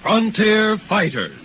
Frontier Fighters.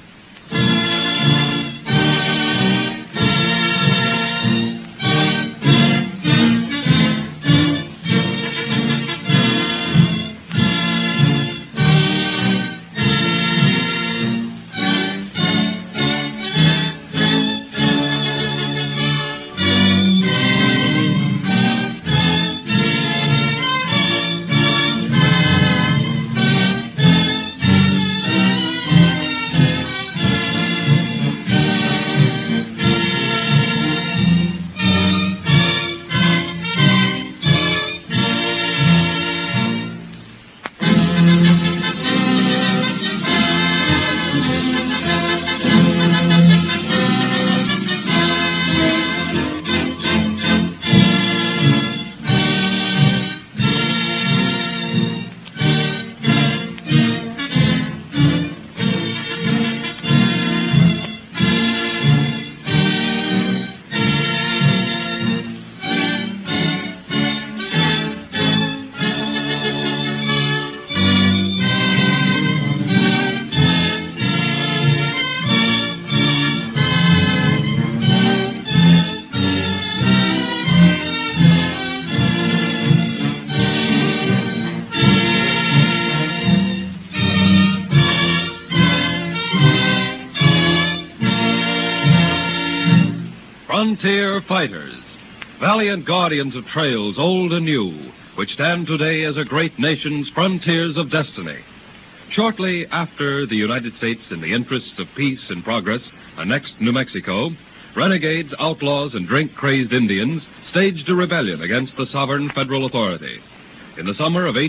Frontier Fighters, valiant guardians of trails old and new, which stand today as a great nation's frontiers of destiny. Shortly after the United States, in the interests of peace and progress, annexed New Mexico, renegades, outlaws, and drink-crazed Indians staged a rebellion against the sovereign federal authority. In the summer of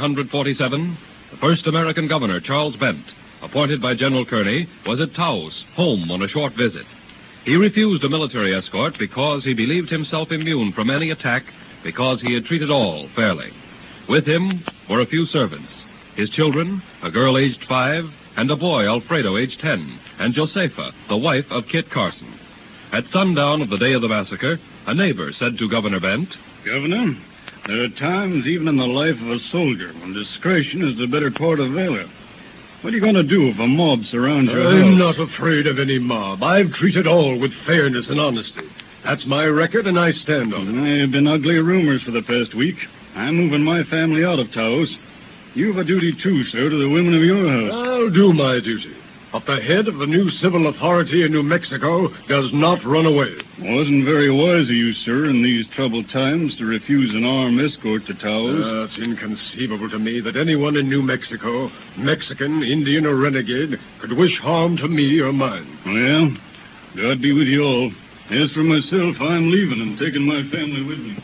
1847, the first American governor, Charles Bent, appointed by General Kearny, was at Taos, home on a short visit. He refused a military escort because he believed himself immune from any attack because he had treated all fairly. With him were a few servants, his children, a girl aged 5, and a boy, Alfredo, aged 10, and Josefa, the wife of Kit Carson. At sundown of the day of the massacre, a neighbor said to Governor Bent, "Governor, there are times even in the life of a soldier when discretion is the better part of valor. What are you going to do if a mob surrounds your house?" "I'm not afraid of any mob. I've treated all with fairness and honesty. That's my record, and I stand on it." There have been ugly rumors for the past week. I'm moving my family out of Taos. You've a duty, too, sir, to the women of your house. I'll do my duty. But the head of the new civil authority in New Mexico does not run away. Wasn't very wise of you, sir, in these troubled times to refuse an armed escort to Taos. It's inconceivable to me that anyone in New Mexico, Mexican, Indian, or renegade, could wish harm to me or mine. Well, God be with you all. As for myself, I'm leaving and taking my family with me.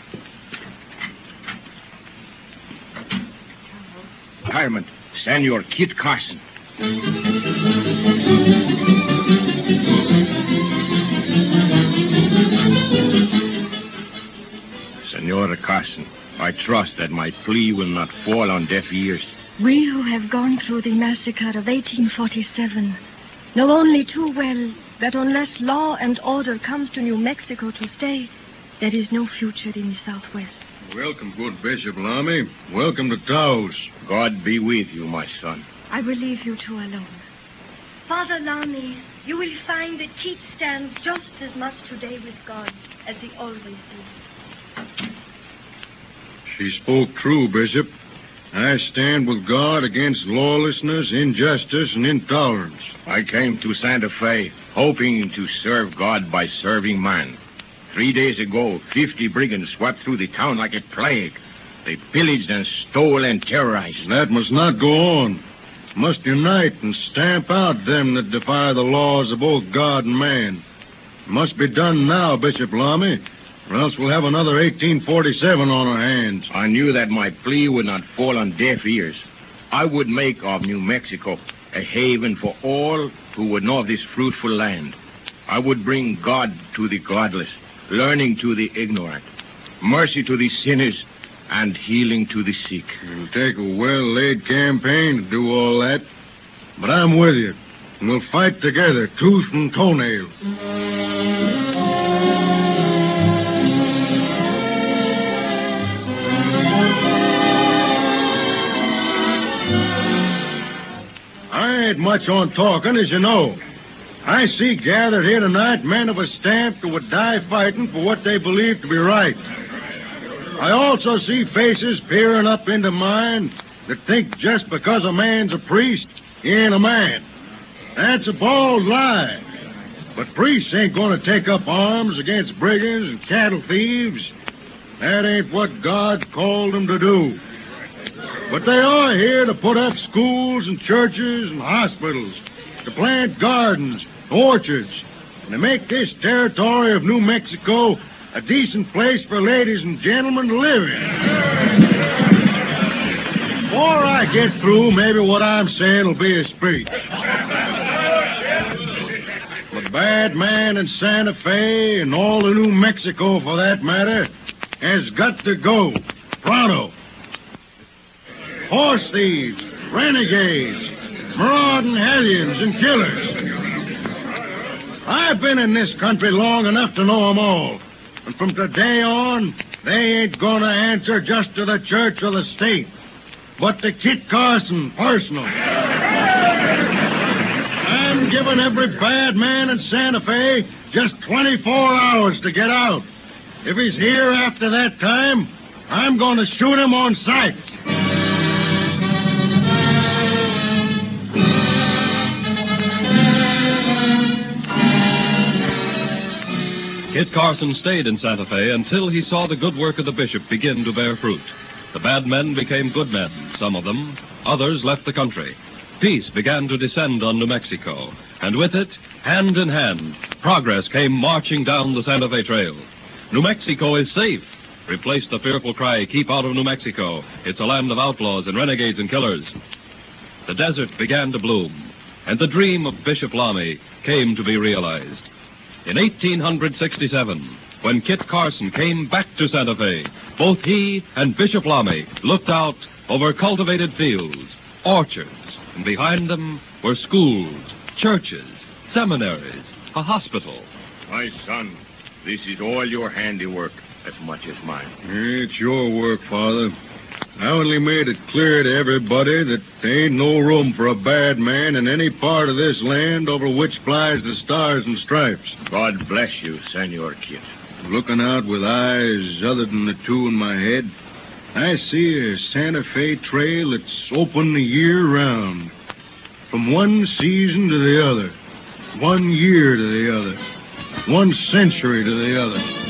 Fireman, Senor Kit Carson. Senora Carson, I trust that my plea will not fall on deaf ears. We who have gone through the massacre of 1847 know only too well that unless law and order comes to New Mexico to stay, there is no future in the Southwest. Welcome, good Bishop Lamy. Welcome to Taos. God be with you, my son. I will leave you two alone. Father Lamy, you will find that Keith stands just as much today with God as he always did. She spoke true, Bishop. I stand with God against lawlessness, injustice, and intolerance. I came to Santa Fe hoping to serve God by serving man. 3 days ago, 50 brigands swept through the town like a plague. They pillaged and stole and terrorized. That must not go on. Must unite and stamp out them that defy the laws of both God and man. Must be done now, Bishop Lamy, or else we'll have another 1847 on our hands. I knew that my plea would not fall on deaf ears. I would make of New Mexico a haven for all who would know of this fruitful land. I would bring God to the godless, learning to the ignorant, mercy to the sinners, and healing to the sick. It'll take a well-laid campaign to do all that. But I'm with you, and we'll fight together, tooth and toenail. I ain't much on talking, as you know. I see gathered here tonight men of a stamp who would die fighting for what they believe to be right. I also see faces peering up into mine that think just because a man's a priest, he ain't a man. That's a bald lie. But priests ain't going to take up arms against brigands and cattle thieves. That ain't what God called them to do. But they are here to put up schools and churches and hospitals, to plant gardens, orchards, and to make this territory of New Mexico a decent place for ladies and gentlemen to live in. Before I get through, maybe what I'm saying will be a speech. The bad man in Santa Fe and all of New Mexico, for that matter, has got to go. Pronto. Horse thieves, renegades, marauding hellions, and killers. I've been in this country long enough to know them all. And from today on, they ain't going to answer just to the church or the state, but to Kit Carson personal. I'm giving every bad man in Santa Fe just 24 hours to get out. If he's here after that time, I'm going to shoot him on sight. Kit Carson stayed in Santa Fe until he saw the good work of the bishop begin to bear fruit. The bad men became good men, some of them. Others left the country. Peace began to descend on New Mexico, and with it, hand in hand, progress came marching down the Santa Fe Trail. New Mexico is safe. Replace the fearful cry, keep out of New Mexico. It's a land of outlaws and renegades and killers. The desert began to bloom, and the dream of Bishop Lamy came to be realized. In 1867, when Kit Carson came back to Santa Fe, both he and Bishop Lamy looked out over cultivated fields, orchards, and behind them were schools, churches, seminaries, a hospital. My son, this is all your handiwork as much as mine. It's your work, Father. I only made it clear to everybody that there ain't no room for a bad man in any part of this land over which flies the stars and stripes. God bless you, Senor Kit. Looking out with eyes other than the two in my head, I see a Santa Fe trail that's open the year round. From one season to the other, 1 year to the other, 1 century to the other.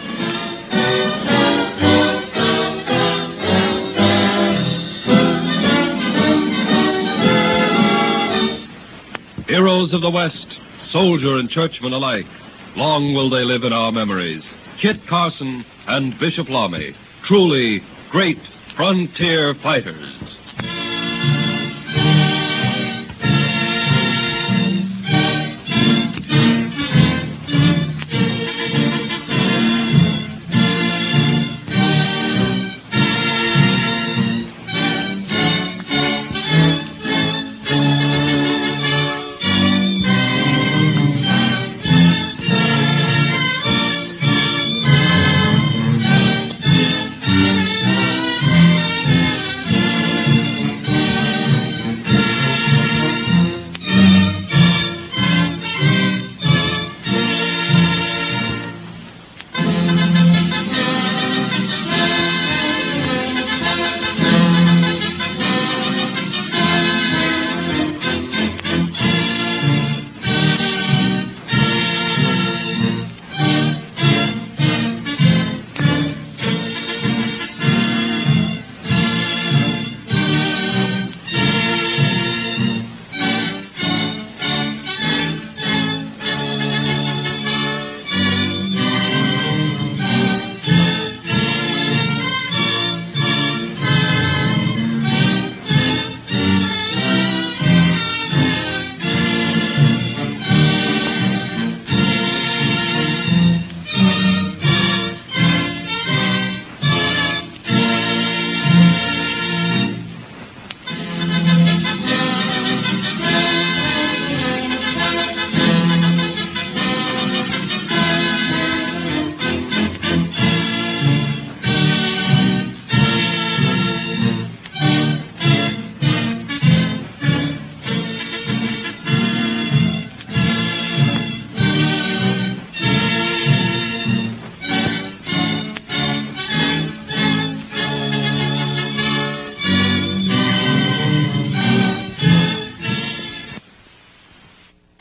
Heroes of the West, soldier and churchman alike, long will they live in our memories. Kit Carson and Bishop Lamy, truly great frontier fighters.